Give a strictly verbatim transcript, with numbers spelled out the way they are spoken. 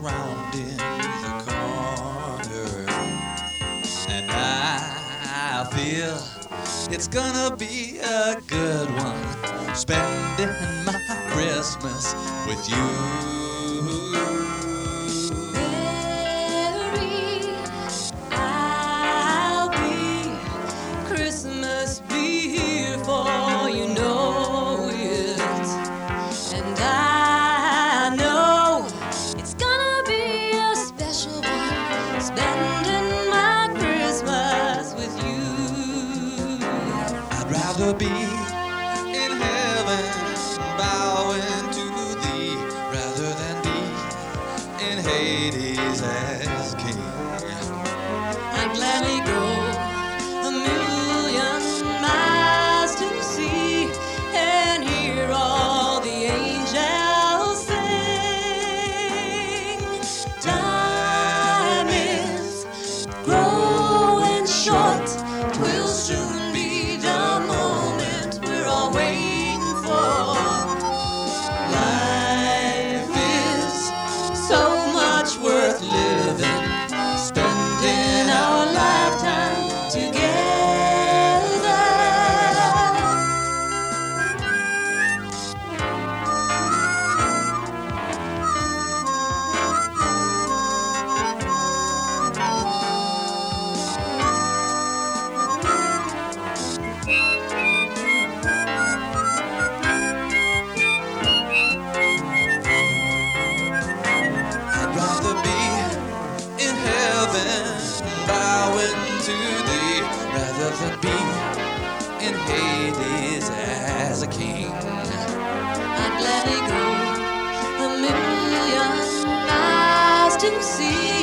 round in the corner, and I feel it's gonna be a good one, spending my Christmas with you. Mary, I'll be Christmas be here for you know it, and I know it's gonna be a special one, spending my Christmas with you. I'd rather be in heaven bowing to thee rather than be in Hades as king. I'd gladly go a million miles to see and hear all the angels sing. Time is growing short, 'twill soon be the moment we're all waiting for. Life is so much worth living, spending our lifetime together. I'd rather be in heaven bowing to thee rather than be in Hades as a king. I'd gladly go a million miles to see